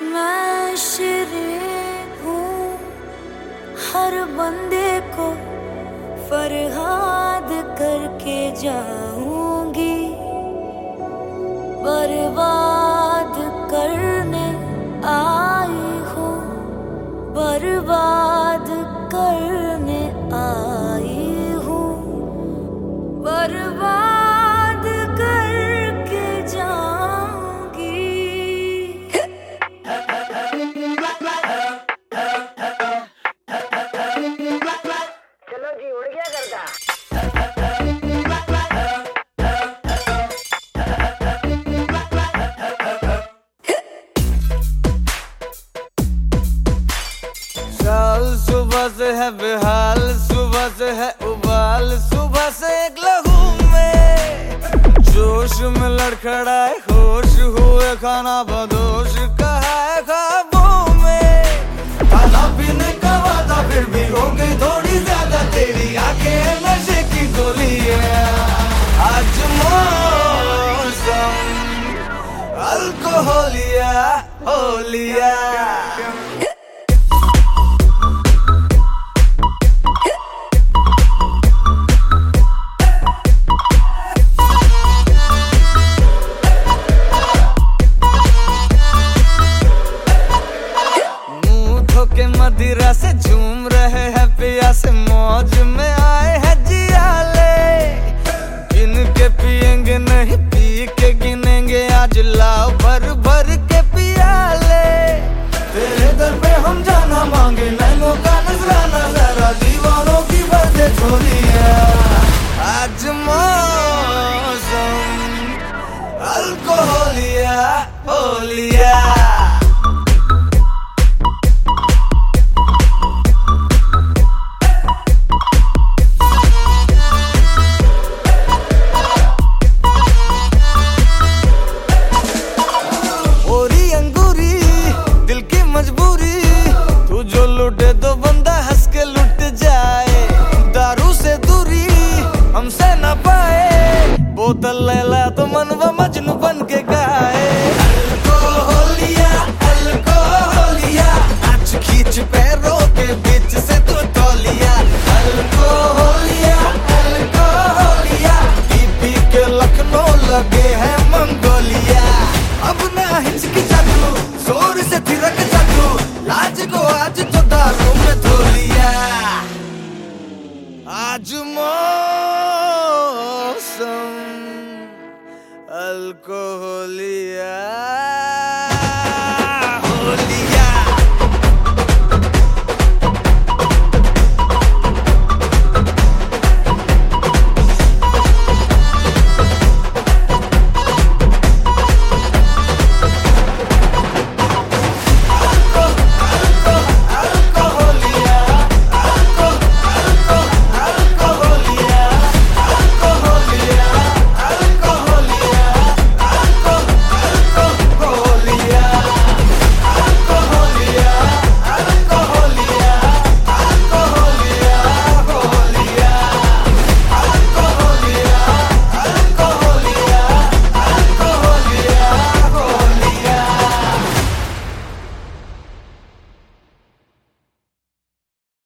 मैं शिरीन हूँ, हर बंदे को फरहाद करके जाऊंगी। बर्बाद करने आई हूँ, बर्बाद करने आई हूँ, बर्बाद करके जाऊंगी। चलो जी, उड़ गया करता। साल सुबह से है बेहाल, सुबह से है उबाल, सुबह से एक लहू में जोश में लड़खड़ाए, होश हुए खाना बदोश कहा है ख्वाबों में। खाना पीने का वादा फिर भी हो गई थोड़ी ज्यादा, तेरी आंखें नशे की गोली है। आज मौसम अल्कोहलिया होलिया। के मदिरा से झूम रहे हैं पिया से, मौज में आए हैं जियाले। गिन के पिएंगे नहीं, पी के गिनेंगे आज, लाओ भर भर के पियाले। तेरे दर पे हम जाना मांगे, नैनों का नजराना, जरा दीवानों की बातें छोड़ी है। आज मौसम अल्कोहलिया होलिया।